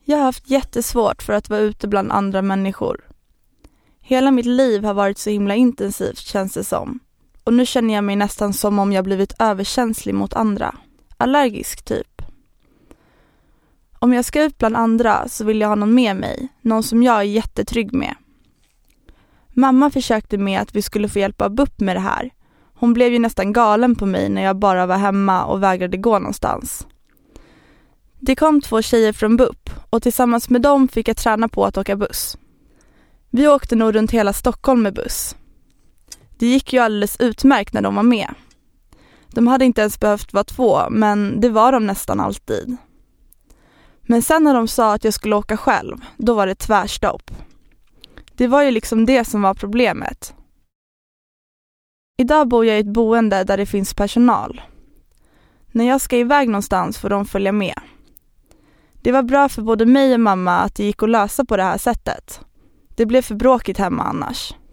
Jag har haft jättesvårt för att vara ute bland andra människor. Hela mitt liv har varit så himla intensivt, känns det som. Och nu känner jag mig nästan som om jag blivit överkänslig mot andra. Allergisk typ. Om jag ska ut bland andra så vill jag ha någon med mig. Någon som jag är jättetrygg med. Mamma försökte med att vi skulle få hjälpa BUP med det här. Hon blev ju nästan galen på mig när jag bara var hemma och vägrade gå någonstans. Det kom 2 tjejer från BUP och tillsammans med dem fick jag träna på att åka buss. Vi åkte nog runt hela Stockholm med buss. Det gick ju alldeles utmärkt när de var med. De hade inte ens behövt vara 2, men det var de nästan alltid. Men sen när de sa att jag skulle åka själv, då var det tvärstopp. Det var ju liksom det som var problemet. Idag bor jag i ett boende där det finns personal. När jag ska iväg någonstans får de följa med. Det var bra för både mig och mamma att det gick att lösa på det här sättet. Det blev för bråkigt hemma annars.